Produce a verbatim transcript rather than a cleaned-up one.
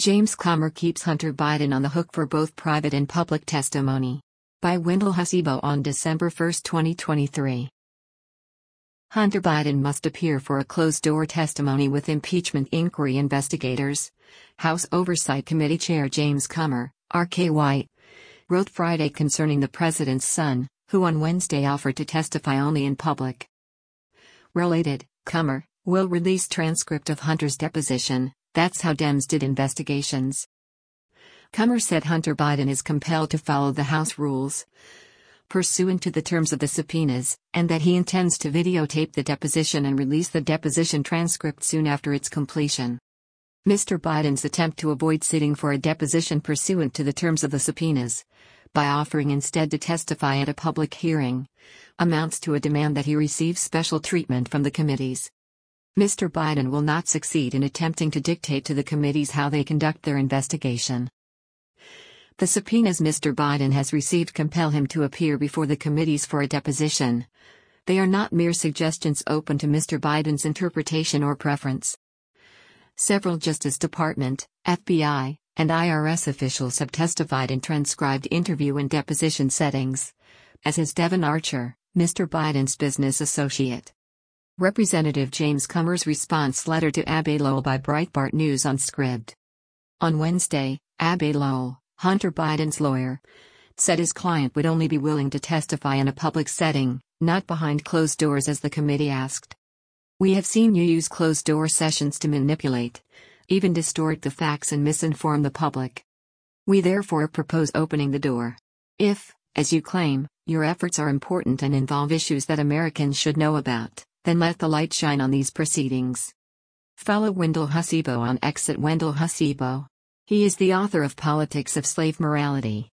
James Comer keeps Hunter Biden on the hook for both private and public testimony. By Wendell Hussebo on December first, twenty twenty-three. Hunter Biden must appear for a closed-door testimony with impeachment inquiry investigators. House Oversight Committee Chair James Comer, R K White, wrote Friday concerning the president's son, who on Wednesday offered to testify only in public. Related, Comer will release transcript of Hunter's deposition. That's how Dems did investigations. Comer said Hunter Biden is compelled to follow the House rules pursuant to the terms of the subpoenas, and that he intends to videotape the deposition and release the deposition transcript soon after its completion. Mister Biden's attempt to avoid sitting for a deposition pursuant to the terms of the subpoenas, by offering instead to testify at a public hearing, amounts to a demand that he receive special treatment from the committees. Mister Biden will not succeed in attempting to dictate to the committees how they conduct their investigation. The subpoenas Mister Biden has received compel him to appear before the committees for a deposition. They are not mere suggestions open to Mister Biden's interpretation or preference. Several Justice Department, F B I, and I R S officials have testified in transcribed interview and deposition settings, as has Devon Archer, Mister Biden's business associate. Representative James Comer's response letter to Abbe Lowell by Breitbart News on Scribd. On Wednesday, Abbe Lowell, Hunter Biden's lawyer, said his client would only be willing to testify in a public setting, not behind closed doors as the committee asked. "We have seen you use closed-door sessions to manipulate, even distort the facts and misinform the public. We therefore propose opening the door. If, as you claim, your efforts are important and involve issues that Americans should know about, then let the light shine on these proceedings." Follow Wendell Hussebo on X at Wendell Hussebo. He is the author of Politics of Slave Morality.